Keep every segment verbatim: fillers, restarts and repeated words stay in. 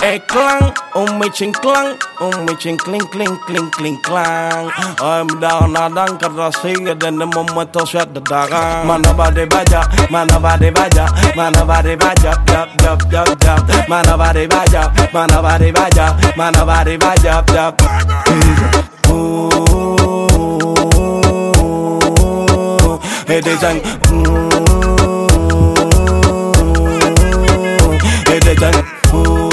El clan, un michin clan, un michin clink, clink, clink, clink, clan. I'm down, I done, cause I sing it in the moment of shut the dog. Man, nobody vaya, man, nobody vaya, man, nobody vaya, yup, yup, yup, yup. Man, nobody vaya, man, nobody vaya, man, nobody vaya, yup. Ooh, it is an ooh, it is an ooh.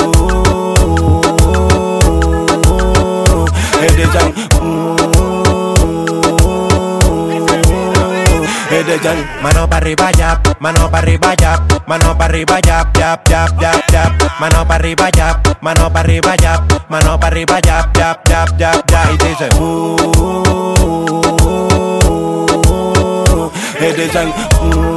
Mano pa' arriba, yap, mano pa' arriba, yap, mano pa' arriba, yap, yap, yap, yap, yap, mano pa' arriba, yap, mano pa' arriba, yap, mano pa' arriba, yap, yap, yap, yap, yap, y dice, uh, it is an, uh,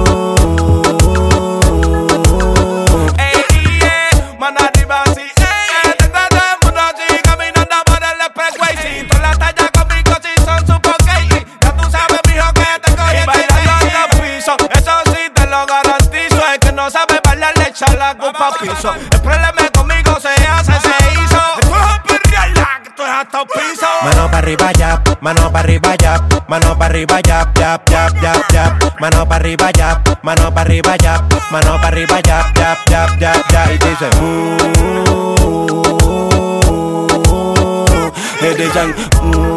ey, yeah, mano arriba, sí, ey, tengo a todo el mundo así, caminando por el expressway, si toda la talla conmigo sí son super gay, ya tú sabes, mijo, que te cogí y bailando en el piso, eso sí te lo garantizo, el que no sabe bailar le echa la culpa al piso, el problema conmigo se hace, se hizo, esto es un perreala, que esto es hasta un piso. mano pa' arriba, yap, mano pa' arriba, yap, mano pa' arriba, yap, yap, yap, yap, yap, mano pa' arriba, yap, mano pa' arriba, yap, mano pa' arriba, yap, yap, yap, yap, yap, y dice, uh, it is an, uh.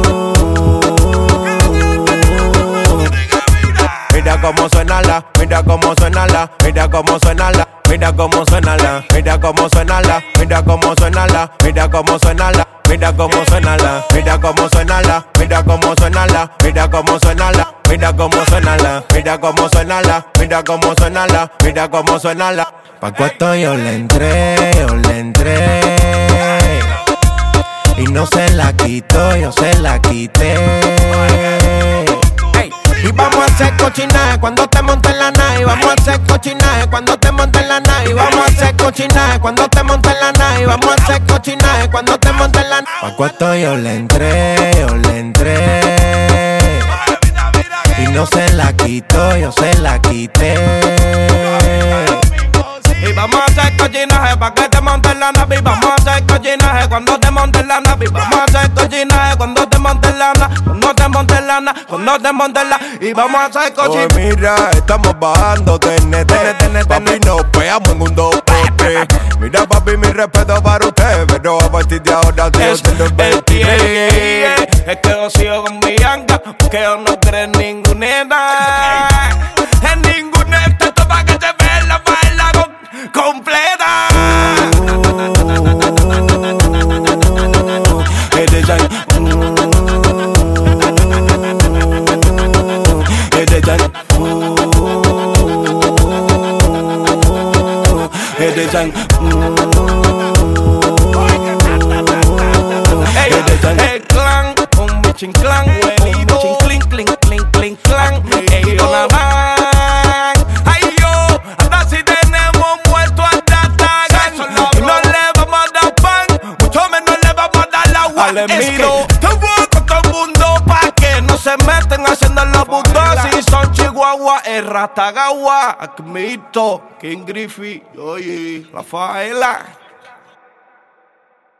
Mira cómo suena la, mira cómo suena la, mira cómo suena la, mira cómo suena la, mira cómo suena la, mira cómo suena la, mira cómo suena la, mira cómo suena la, mira cómo suena la, mira cómo suena la, mira cómo suena la, mira cómo suena la, mira cómo suena la, mira cómo suena la, mira cómo suena la. Pa' cuarto yo le entré, yo le entré y no se la quito, yo se la quité. Y vamos a hacer cochinaje cuando te montes en la nave. Vamos a hacer cochinaje cuando te montes en la nave. Vamos a hacer cochinaje cuando te montes en la nave. Vamos a hacer cochinaje cuando te montes en la nave. Pa' cuarto yo le entré, yo le entré y no se la quito, yo se la quité. Y vamos a hacer cochinaje pa' que te montes en la nave. Y vamos a hacer cochinaje cuando te montes en la nave. Y vamos a hacer cochinaje cuando te montes en la nave. Cuando te montes en la nave, cuando te montes en la. Y vamos a hacer cochinaje. Oh, mira, estamos bajando T N T. Papi, nos pegamos en un dos por tres. Mira, papi, mi respeto para usted, pero a partir de ahora sí Es yo tengo el veintitrés. Es que yo sigo con mi anga, que yo no creo en ninguna edad. En ninguna edad, esto pa' que se vea la baila con, completa. It is an, uh, it is an, uh, it is an, uh, El clan, un michin clan, un michin clink, clink, clink, clink, clan. Ellos nada más. Ay, yo, ahora sí tenemos muerto hasta Tagan. Y no le vamos a dar pan, mucho menos le vamos a dar agua. Ale, Es que miro. te voy con todo el mundo pa' que no se meten haciendo los puntos. Si son Chihuahua, es Ratagawa, Acmito, King Griffey, oye, Rafaela.